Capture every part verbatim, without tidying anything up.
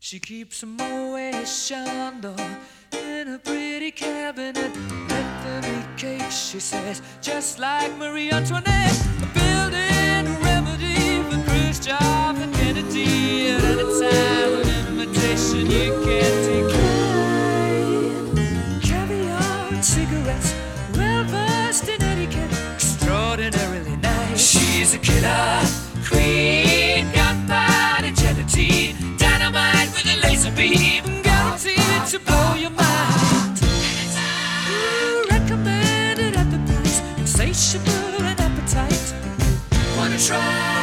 She keeps a Moet Chandon in a pretty cabinet. Bethany cake, she says, just like Marie Antoinette. A building remedy for Khrushchev and Kennedy. At any time, an invitation you can't decline. Caviar and cigarettes, well versed in etiquette, extraordinarily nice. She's a killer queen, gunpowder gelatine, dynamite with a laser beam, guaranteed to blow your mind. Ooh, recommended at the price, insatiable and appetite. Wanna try?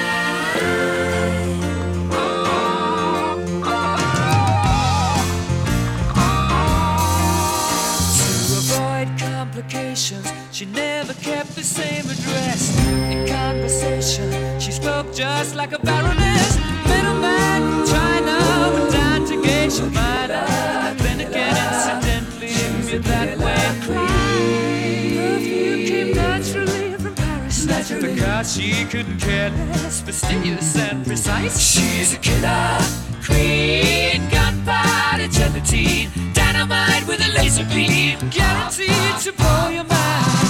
She never kept the same address. In conversation, she spoke just like a baroness. Middleman from China went down to gauge your mind. Then again, incidentally, it that way. Perfume came naturally from Paris, naturally, because she couldn't care less, fastidious and precise. She's a killer queen, gunpowder gelatine, dynamite with a laser beam, guaranteed to blow your mind.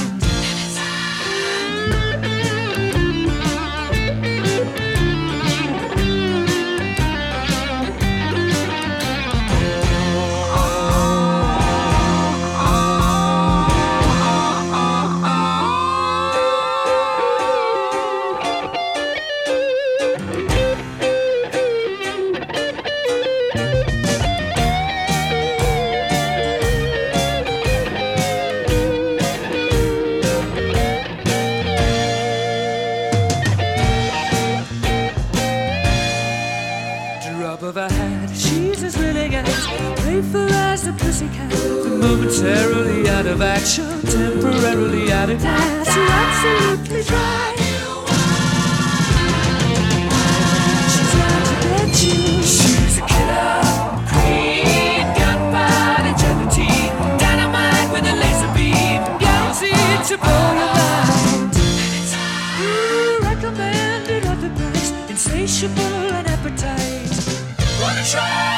Of her hat, she's as willing as playful as the pussycat. Momentarily out of action, temporarily out of gas. You're absolutely dry. She's out to get you. She's a killer queen, gunpowder gelatine, dynamite with a laser beam, guaranteed to blow your mind. Ooh, recommended at the price, insatiable and appetite. Wanna try?